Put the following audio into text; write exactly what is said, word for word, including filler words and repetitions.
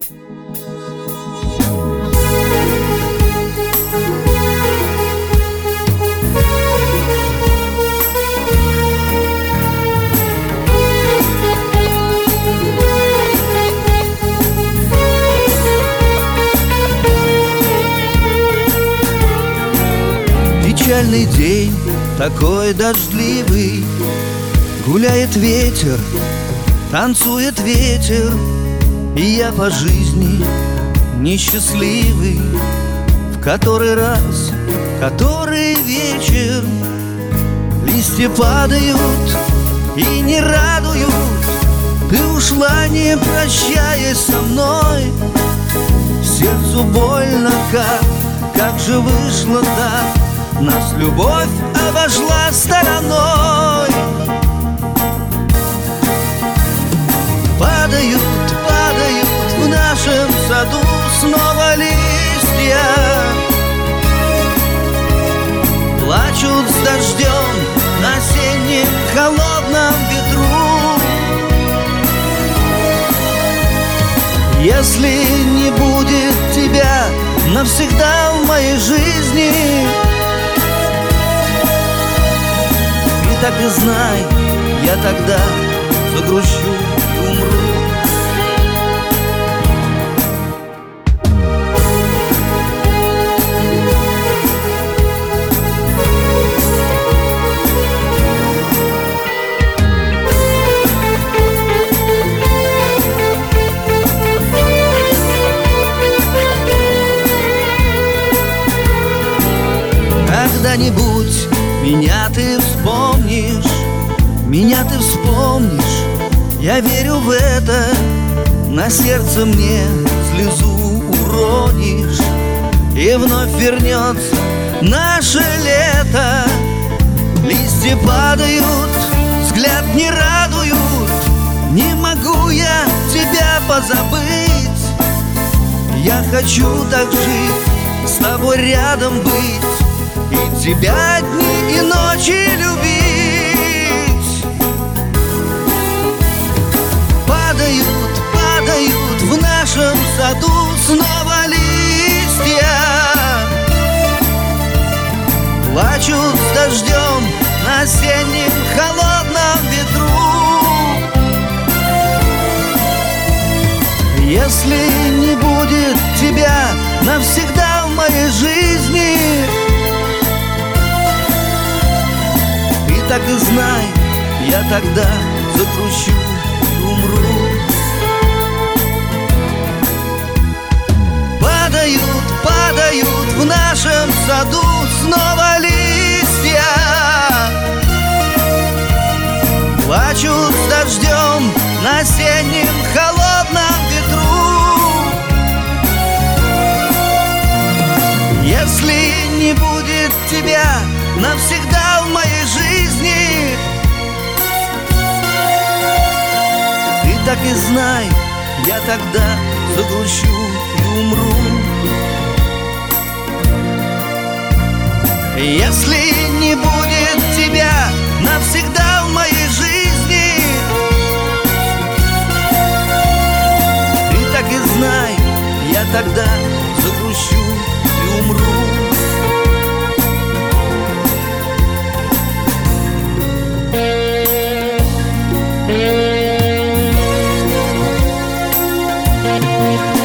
Печальный день, такой дождливый, гуляет ветер, танцует ветер, и я по жизни несчастливый. В который раз, который вечер листья падают и не радуют. Ты ушла, не прощаясь со мной. Сердцу больно, как, как же вышло так. Нас любовь обошла стороной. Падают, падают в нашем саду снова листья, плачут с дождем на осеннем холодном ветру. Если не будет тебя навсегда в моей жизни, так и знай, я тогда загрущу и умру. Когда-нибудь меня ты вспомнишь, меня ты вспомнишь, я верю в это. На сердце мне слезу уронишь, и вновь вернется наше лето. Листья падают, взгляд не радуют, не могу я тебя позабыть. Я хочу так жить, с тобой рядом быть, и тебя дни и ночи любить. Падают, падают в нашем саду снова листья, плачут с дождем на осеннем холодном ветру. Если не будет тебя навсегда в моей жизни, так и знай, я тогда загрущу и умру. Падают, падают в нашем саду снова листья, плачут с дождем на осеннем холодном ветру. Если не будет тебя навсегда в моей жизни, ты так и знай, я тогда загрущу и умру. Если не будет тебя навсегда в моей жизни, ты так и знай, я тогда загрущу и умру. Thank you.